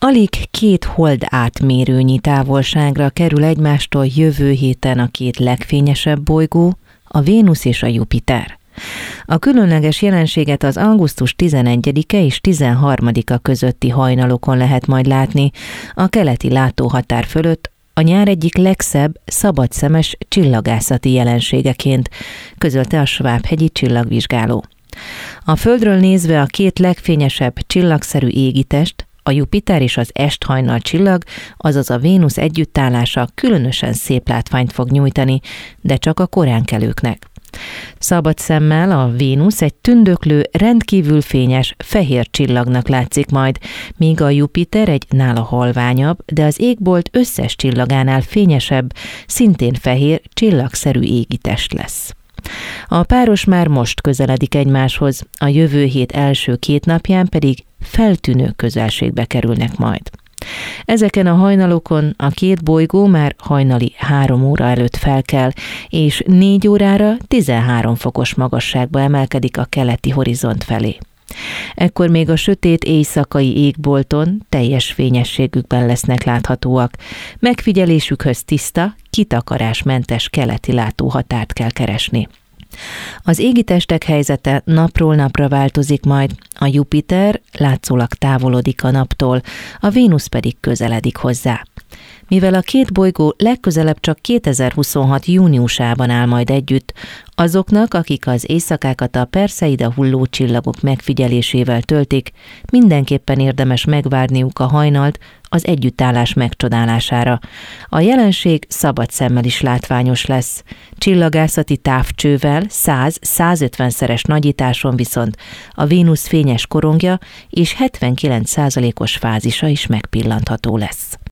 Alig 2 hold átmérőnyi távolságra kerül egymástól jövő héten a 2 legfényesebb bolygó, a Vénusz és a Jupiter. A különleges jelenséget az augusztus 11-e és 13-a közötti hajnalokon lehet majd látni, a keleti látóhatár fölött a nyár egyik legszebb, szabadszemes csillagászati jelenségeként, közölte a Sváb-hegyi csillagvizsgáló. A Földről nézve a 2 legfényesebb csillagszerű égitest, a Jupiter és az esthajnal csillag, azaz a Vénusz együttállása különösen szép látványt fog nyújtani, de csak a koránkelőknek. Szabad szemmel a Vénusz egy tündöklő, rendkívül fényes, fehér csillagnak látszik majd, míg a Jupiter egy nála halványabb, de az égbolt összes csillagánál fényesebb, szintén fehér, csillagszerű égitest lesz. A páros már most közeledik egymáshoz, a jövő hét első 2 napján pedig feltűnő közelségbe kerülnek majd. Ezeken a hajnalokon a 2 bolygó már hajnali 3 óra előtt felkel, és 4 órára 13 fokos magasságba emelkedik a keleti horizont felé. Ekkor még a sötét éjszakai égbolton teljes fényességükben lesznek láthatóak. Megfigyelésükhöz tiszta, kitakarásmentes keleti látóhatárt kell keresni. Az égitestek helyzete napról napra változik majd, a Jupiter látszólag távolodik a naptól, a Vénusz pedig közeledik hozzá. Mivel a 2 bolygó legközelebb csak 2026. júniusában áll majd együtt, azoknak, akik az éjszakákat a Perseide hulló csillagok megfigyelésével töltik, mindenképpen érdemes megvárniuk a hajnalt az együttállás megcsodálására. A jelenség szabad szemmel is látványos lesz. Csillagászati távcsővel 100-150-szeres nagyításon viszont a Vénusz fényes korongja és 79%-os fázisa is megpillantható lesz.